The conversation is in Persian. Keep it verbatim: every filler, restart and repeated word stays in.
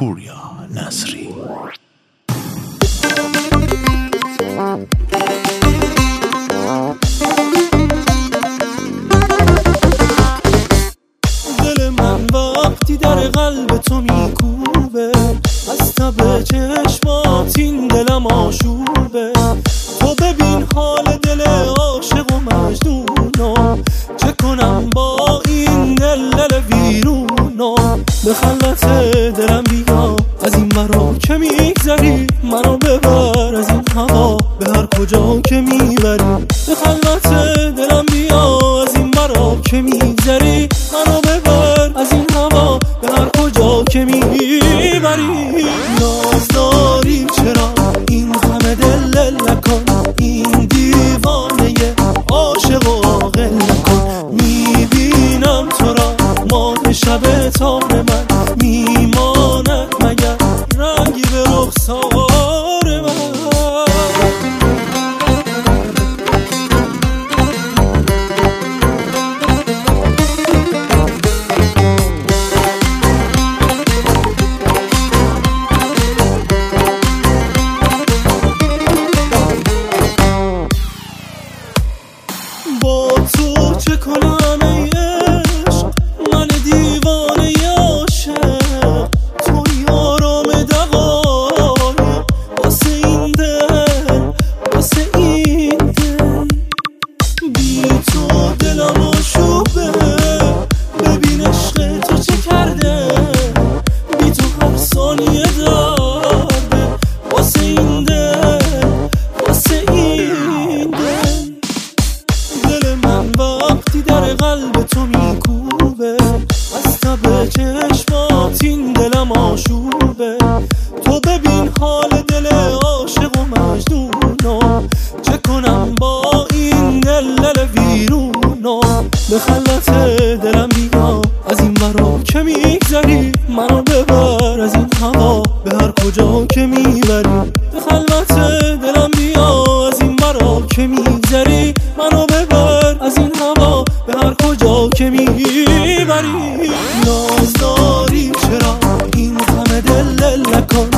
پوریا نصری. دل من وقتی در قلب تو میکوبه، از تب چشمات این دلم آشوبه. تو ببین حال دل عاشق و مجنونو، چه کنم با این دل دل ویرونو. به خلوت دلم بیا از این مرا که میگذری، منو ببر از این هوا به هر کجا که میبری. به خلوت دلم بیا از این مرا که میگذری، منو ببر از این هوا به هر کجا که میبری. ناز داری چرا این همه دل دل نکن، این دیوانه عاشق و عاقل نکن. میبینم تو را ماه شب تار من، میماند مگر رنگی به رخسار من. با تو چه کنم ای عشق، من دیوانه عاشق. توی آرام دقایق واسه این دل، واسه این دل. بی تو دلم آشوبه، ببین عشق تو چه کرده. بی تو هر ثانیه درده، واسه این دل، واسه این دل. دل من وقتی در قلب تو میکوبه، از تب چشمات این دلم آشوبه. تو ببین حال دل عاشق و مجنونو، چه کنم با این دل دل ویرونو. به خلوت دلم بیا از این مرا که میگذری، منو ببر از این هوا به هر کجا که میبری. به خلوت دلم بیا از این مرا که میگذری، منو ببر از این هوا به هر کجا که میبری. ناز داری چرا این همه دل دل نکن،